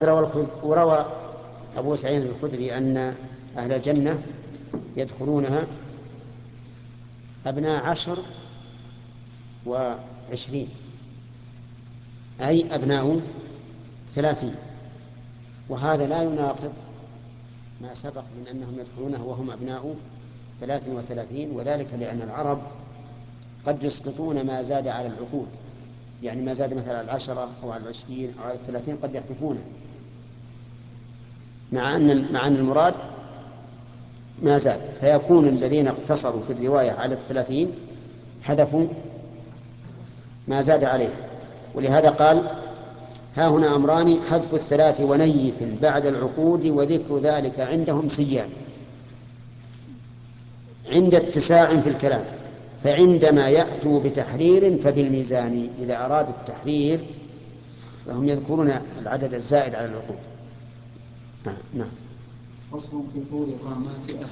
وروى أبو سعيد الخدري أن أهل الجنة يدخلونها أبناء 10 و20، أي أبناء 30. وهذا لا يناقض ما سبق من أنهم يدخلونه وهم أبناء 33، وذلك لأن العرب قد يسقطون ما زاد على العقود، يعني ما زاد مثلا على 10 أو على 20 أو على 30 قد يحذفونه، مع أن المراد ما زاد، فيكون الذين اقتصروا في الرواية على 30 حذفوا ما زاد عليه. ولهذا قال: ها هنا أمران: حذف 3 ونيف بعد العقود، وذكر ذلك عندهم سيان. عند اتساع في الكلام، فعندما يأتوا بتحرير فبالميزان. إذا أرادوا التحرير فهم يذكرون العدد الزائد على العقود. نعم. فصل في طول قامات